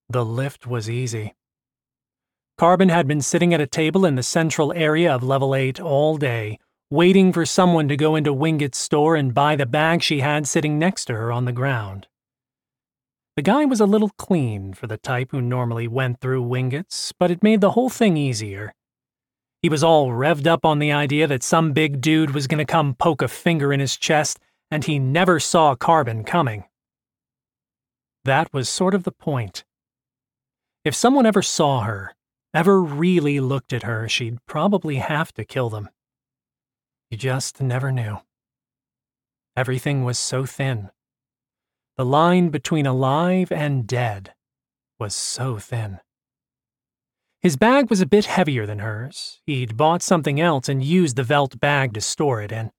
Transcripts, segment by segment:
The lift was easy. Carbon had been sitting at a table in the central area of Level 8 all day, waiting for someone to go into Winget's store and buy the bag she had sitting next to her on the ground. The guy was a little clean for the type who normally went through Winget's, but it made the whole thing easier. He was all revved up on the idea that some big dude was going to come poke a finger in his chest, and he never saw Carbon coming. That was sort of the point. If someone ever saw her, ever really looked at her, she'd probably have to kill them. You just never knew. Everything was so thin. The line between alive and dead was so thin. His bag was a bit heavier than hers. He'd bought something else and used the Velt bag to store it in.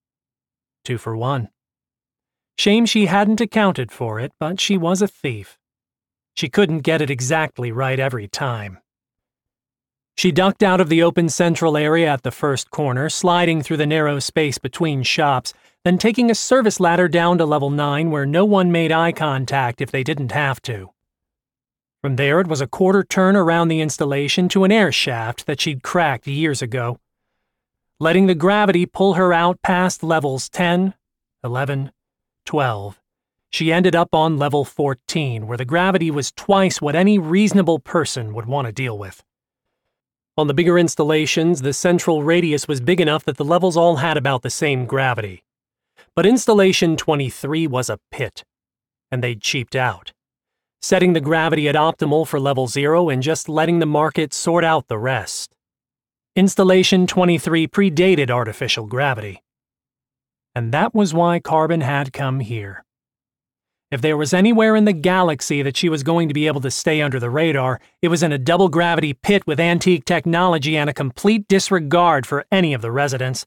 2 for 1. Shame she hadn't accounted for it, but she was a thief. She couldn't get it exactly right every time. She ducked out of the open central area at the first corner, sliding through the narrow space between shops, then taking a service ladder down to Level 9 where no one made eye contact if they didn't have to. From there it was a quarter turn around the installation to an air shaft that she'd cracked years ago. Letting the gravity pull her out past levels 10, 11, 12, she ended up on Level 14, where the gravity was twice what any reasonable person would want to deal with. On the bigger installations, the central radius was big enough that the levels all had about the same gravity. But Installation 23 was a pit, and they'd cheaped out, setting the gravity at optimal for Level 0 and just letting the market sort out the rest. Installation 23 predated artificial gravity. And that was why Carbon had come here. If there was anywhere in the galaxy that she was going to be able to stay under the radar, it was in a double-gravity pit with antique technology and a complete disregard for any of the residents.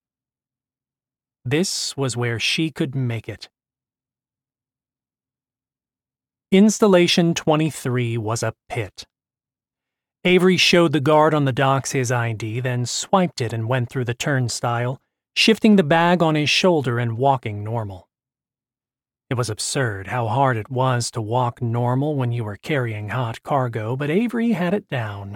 This was where she could make it. Installation 23 was a pit. Avery showed the guard on the docks his ID, then swiped it and went through the turnstile, shifting the bag on his shoulder and walking normal. It was absurd how hard it was to walk normal when you were carrying hot cargo, but Avery had it down.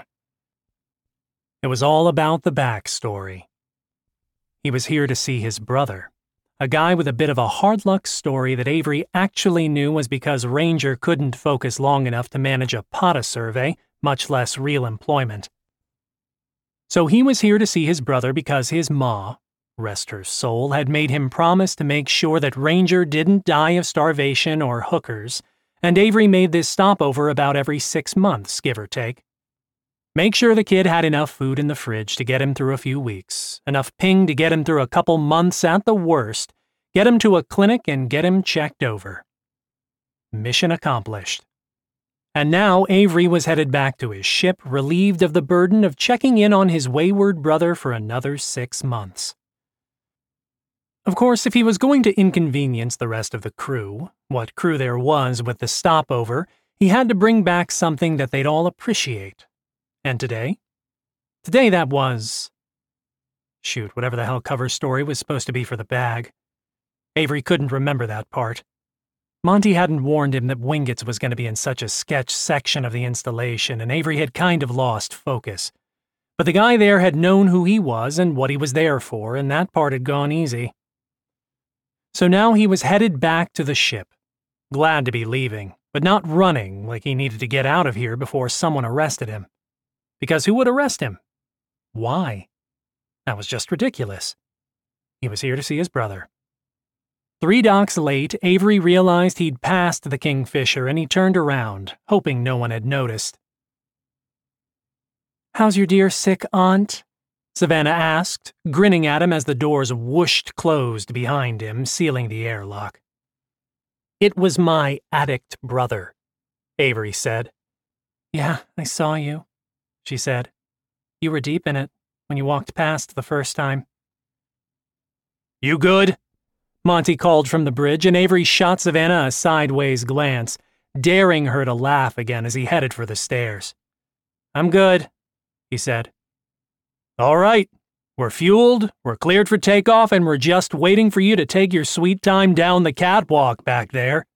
It was all about the backstory. He was here to see his brother, a guy with a bit of a hard luck story that Avery actually knew was because Ranger couldn't focus long enough to manage a POTA survey, much less real employment. So he was here to see his brother because his ma, rest her soul, had made him promise to make sure that Ranger didn't die of starvation or hookers, and Avery made this stopover about every 6 months, give or take. Make sure the kid had enough food in the fridge to get him through a few weeks, enough ping to get him through a couple months at the worst, get him to a clinic and get him checked over. Mission accomplished. And now Avery was headed back to his ship, relieved of the burden of checking in on his wayward brother for another 6 months. Of course, if he was going to inconvenience the rest of the crew, what crew there was with the stopover, he had to bring back something that they'd all appreciate. And today? Today that was... Shoot, whatever the hell cover story was supposed to be for the bag. Avery couldn't remember that part. Monty hadn't warned him that Winget's was going to be in such a sketch section of the installation, and Avery had kind of lost focus. But the guy there had known who he was and what he was there for, and that part had gone easy. So now he was headed back to the ship, glad to be leaving, but not running like he needed to get out of here before someone arrested him. Because who would arrest him? Why? That was just ridiculous. He was here to see his brother. 3 docks late, Avery realized he'd passed the Kingfisher and he turned around, hoping no one had noticed. "How's your dear sick aunt?" Savannah asked, grinning at him as the doors whooshed closed behind him, sealing the airlock. "It was my addict brother," Avery said. "Yeah, I saw you," she said. "You were deep in it when you walked past the first time." "You good?" Monty called from the bridge, and Avery shot Savannah a sideways glance, daring her to laugh again as he headed for the stairs. "I'm good," he said. "All right. We're fueled, we're cleared for takeoff, and we're just waiting for you to take your sweet time down the catwalk back there."